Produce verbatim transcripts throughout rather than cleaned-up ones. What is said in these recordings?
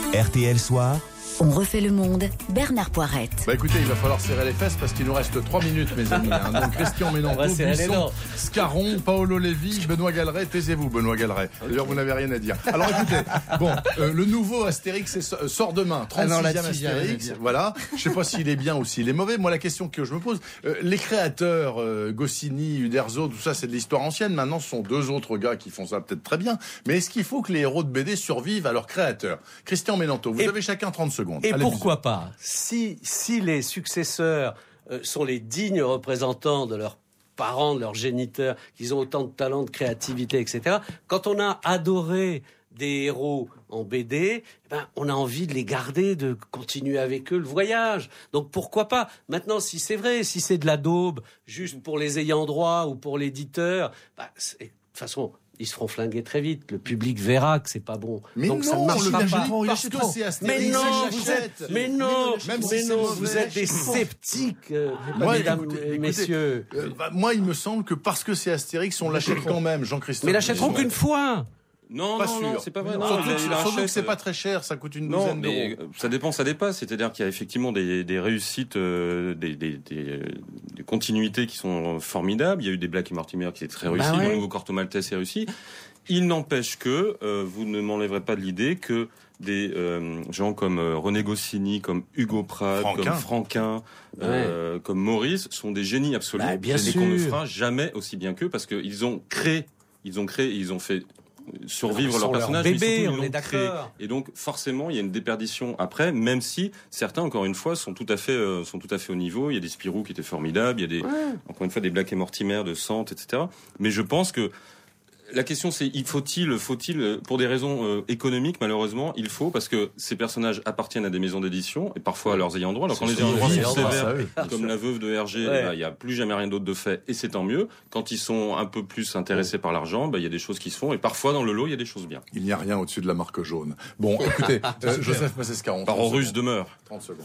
R T L Soir. On refait le monde, Bernard Poirette. Bah écoutez, il va falloir serrer les fesses parce qu'il nous reste trois minutes, mes amis. Hein. Donc Christian Menanto, Buisson, Scarron, Paolo Lévy, Benoît Galeret. Taisez-vous, Benoît Galeret. D'ailleurs, vous n'avez rien à dire. Alors écoutez, bon, euh, le nouveau Astérix est, sort demain, trente-sixième Astérix. Voilà. Je sais pas s'il est bien ou s'il est mauvais. Moi, la question que je me pose, euh, les créateurs, euh, Goscinny, Uderzo, tout ça, c'est de l'histoire ancienne. Maintenant, ce sont deux autres gars qui font ça peut-être très bien. Mais est-ce qu'il faut que les héros de B D survivent à leurs créateurs? Christian Menanto, vous Et... avez chacun trente secondes. Et Allez, pourquoi bisous. pas, si, si les successeurs euh, sont les dignes représentants de leurs parents, de leurs géniteurs, qu'ils ont autant de talent, de créativité, et cetera, quand on a adoré des héros en B D, ben, on a envie de les garder, de continuer avec eux le voyage. Donc pourquoi pas? Maintenant, si c'est vrai, si c'est de la daube, juste pour les ayants droit ou pour l'éditeur, ben, de toute façon... ils se feront flinguer très vite. Le public verra que c'est pas bon. Mais donc non, ça ne marchera pas. Parce que c'est Astérix. Mais non, vous êtes, mais non, mais, même mais si non, mauvais, vous êtes des sceptiques, euh, moi, mesdames, écoutez, et messieurs. Écoutez, euh, bah, moi, il me semble que parce que c'est Astérix, on l'achète quand même, Jean-Christophe. Mais l'achèteront qu'une fois. Non, pas non, sûr. non, c'est pas vrai. Non, Non, surtout, il, il surtout achète, que c'est pas très cher, ça coûte une non, douzaine mais d'euros. ça dépend, ça dépasse. C'est-à-dire qu'il y a effectivement des, des réussites, euh, des, des, des, des continuités qui sont formidables. Il y a eu des Black et Mortimer qui étaient très réussis, bah ouais. le nouveau Corto Maltese est réussi. Il n'empêche que euh, vous ne m'enlèverez pas de l'idée que des euh, gens comme euh, René Goscinny, comme Hugo Pratt, Franquin. comme Franquin, euh, comme Maurice sont des génies absolus. Bah, bien génies sûr. qu'on ne fera jamais aussi bien qu'eux parce qu'ils ont créé, ils ont créé, ils ont fait survivre Ils leur sont personnage, leur mais bébé, surtout, ils on est l'ont créé. d'accord. Et donc forcément, il y a une déperdition après, même si certains, encore une fois, sont tout à fait, euh, sont tout à fait au niveau. Il y a des Spirou qui étaient formidables, il y a des, ouais. encore une fois, des Black et Mortimer de Sante, et cetera. Mais je pense que la question c'est, il faut-il, faut-il, pour des raisons euh, économiques, malheureusement, il faut, parce que ces personnages appartiennent à des maisons d'édition, et parfois à leurs ayants droit. Alors quand les ayants droit sont sévères, comme la veuve de Hergé, il ouais. n'y a plus jamais rien d'autre de fait, et c'est tant mieux. Quand ils sont un peu plus intéressés par l'argent, bah, il y a des choses qui se font, et parfois dans le lot, il y a des choses bien. Il n'y a rien au-dessus de la marque jaune. Bon, écoutez, euh, Joseph Massescaron. Par russe demeure. trente secondes.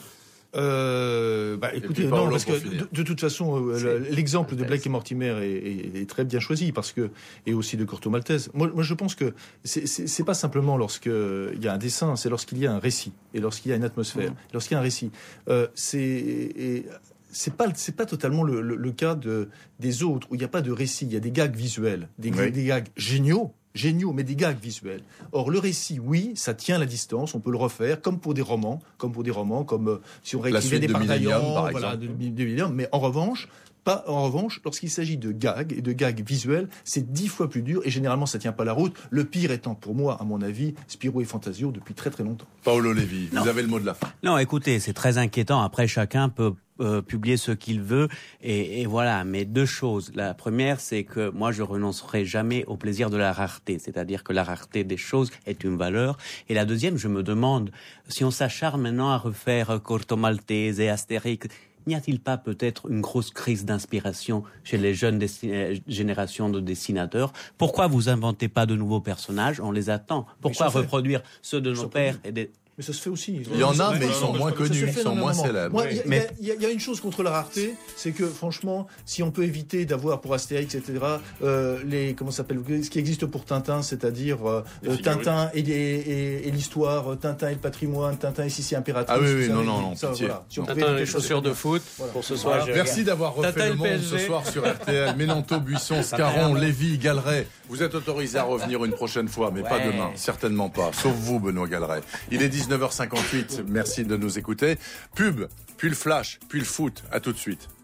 Euh, bah, écoutez, non, parce que de, de toute façon, euh, l'exemple de Black et Mortimer est, est, est très bien choisi parce que, et aussi de Corto Maltese. Moi, moi, je pense que c'est, c'est, c'est pas simplement lorsque il y a un dessin, c'est lorsqu'il y a un récit et lorsqu'il y a une atmosphère, mmh. lorsqu'il y a un récit. Euh, c'est, et, c'est pas, c'est pas totalement le, le, le cas de, des autres où il n'y a pas de récit, il y a des gags visuels, des, oui. des gags géniaux. Géniaux, mais des gags visuels. Or, le récit, oui, ça tient la distance, on peut le refaire, comme pour des romans, comme pour des romans, comme euh, si on réécrivait des Partaillants, voilà, de, de Millennium. Mais en revanche, pas en revanche, lorsqu'il s'agit de gags et de gags visuels, c'est dix fois plus dur et généralement ça tient pas la route. Le pire étant pour moi, à mon avis, Spirou et Fantasio depuis très très longtemps. Paolo Lévy, vous avez le mot de la fin. Non, écoutez, c'est très inquiétant. Après, chacun peut Euh, publier ce qu'il veut et, et voilà, mais deux choses. La première, c'est que moi je renoncerai jamais au plaisir de la rareté, c'est-à-dire que la rareté des choses est une valeur. Et la deuxième, je me demande si on s'acharne maintenant à refaire Corto Maltese et Astérix, n'y a-t-il pas peut-être une grosse crise d'inspiration chez les jeunes dessin- générations de dessinateurs? Pourquoi vous inventez pas de nouveaux personnages? On les attend. Pourquoi reproduire ceux de nos pères et des Mais ça se fait aussi. Il y en a, mais ils sont moins connus, ils sont moins célèbres. Il ouais. y, y, y a une chose contre la rareté, c'est que franchement, si on peut éviter d'avoir pour Astérix, et cetera, euh, les comment ça s'appelle, ce qui existe pour Tintin, c'est-à-dire euh, Tintin et, et, et l'histoire, Tintin et le patrimoine, Tintin et Sissi impératrice. Ah oui, oui, non, non, non. Ça, voilà. Si on Tintin les chaussures de foot. Voilà. Pour ce soir. Voilà. Merci d'avoir refait Tintin le monde ce soir sur R T L. Menanto, Buisson, Scarron, Lévy, Galeret. Vous êtes autorisés à revenir une prochaine fois, mais ouais. pas demain, certainement pas. Sauf vous, Benoît Galeret. Il est dix-neuf heures cinquante-huit. Merci de nous écouter. Pub, puis le flash, puis le foot. À tout de suite.